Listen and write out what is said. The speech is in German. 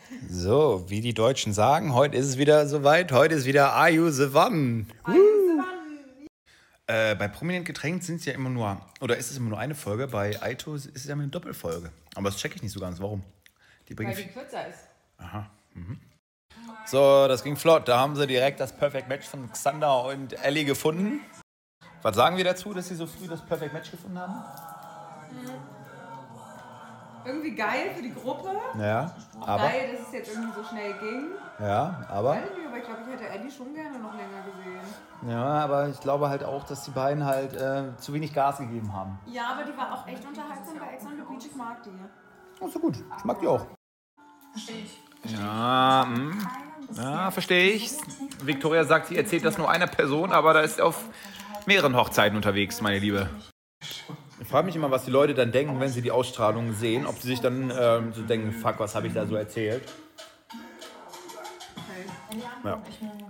So, wie die Deutschen sagen, heute ist es wieder soweit. Heute ist wieder Are You the One? Bei Prominent Getränkt sind es ja immer nur, oder ist es immer nur eine Folge? Bei iTunes ist es ja immer eine Doppelfolge. Aber das checke ich nicht so ganz. Warum? Weil die kürzer ist. Aha. So, das ging flott. Da haben sie direkt das Perfect Match von Xander und Ellie gefunden. Was sagen wir dazu, dass sie so früh das Perfect Match gefunden haben? Irgendwie geil für die Gruppe. Ja, Auch aber. geil, dass es jetzt irgendwie so schnell ging. Ja, aber. Weiß nicht, aber ich glaube, ich hätte Ellie schon gerne noch länger gesehen. Ja, aber ich glaube halt auch, dass die beiden halt zu wenig Gas gegeben haben. Ja, aber die war auch echt unterhaltsam bei Ex on the Beach. Ich mag die. Oh, so gut. Ich mag die auch. Verstehe ich. Ja, verstehe ich. Victoria sagt, sie erzählt das nur einer Person, aber da ist auf mehreren Hochzeiten unterwegs, meine Liebe. Ich frage mich immer, was die Leute dann denken, wenn sie die Ausstrahlung sehen. Ob sie sich dann so denken, fuck, was habe ich da so erzählt? Okay. Ja.